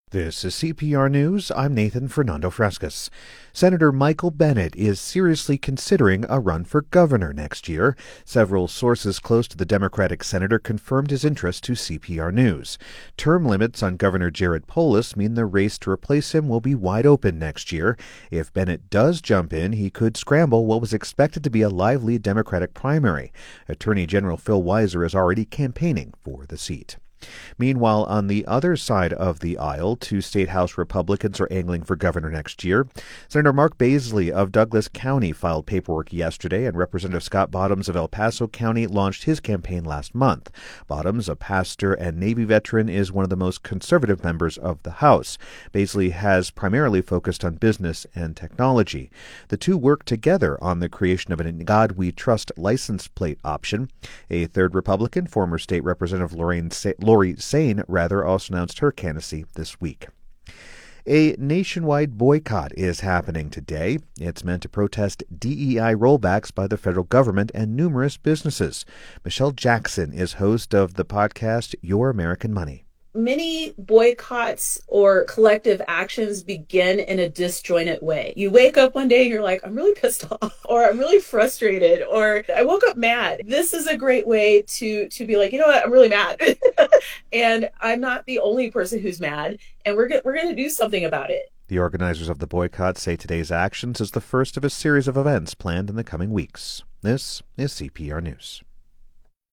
This is CPR News. I'm Nathan Fernando Frescas. Senator Michael Bennet is seriously considering a run for governor next year. Several sources close to the Democratic senator confirmed his interest to CPR News. Term limits on Governor Jared Polis mean the race to replace him will be wide open next year. If Bennet does jump in, he could scramble what was expected to be a lively Democratic primary. Attorney General Phil Weiser is already campaigning for the seat. Meanwhile, on the other side of the aisle, two state house Republicans are angling for governor next year. Senator Mark Baisley of Douglas County filed paperwork yesterday, and Representative Scott Bottoms of El Paso County launched his campaign last month. Bottoms, a pastor and Navy veteran, is one of the most conservative members of the House. Baisley has primarily focused on business and technology. The two work together on the creation of an In God We Trust license plate option. A third Republican, former state representative Lori Sain, also announced her candidacy this week. A nationwide boycott is happening today. It's meant to protest DEI rollbacks by the federal government and numerous businesses. Michelle Jackson is host of the podcast Your American Money. Many boycotts or collective actions begin in a disjointed way. You wake up one day and you're like, I'm really pissed off, or I'm really frustrated, or I woke up mad. This is a great way to be like, you know what, I'm really mad. And I'm not the only person who's mad, and we're going to do something about it. The organizers of the boycott say today's actions is the first of a series of events planned in the coming weeks. This is CPR News.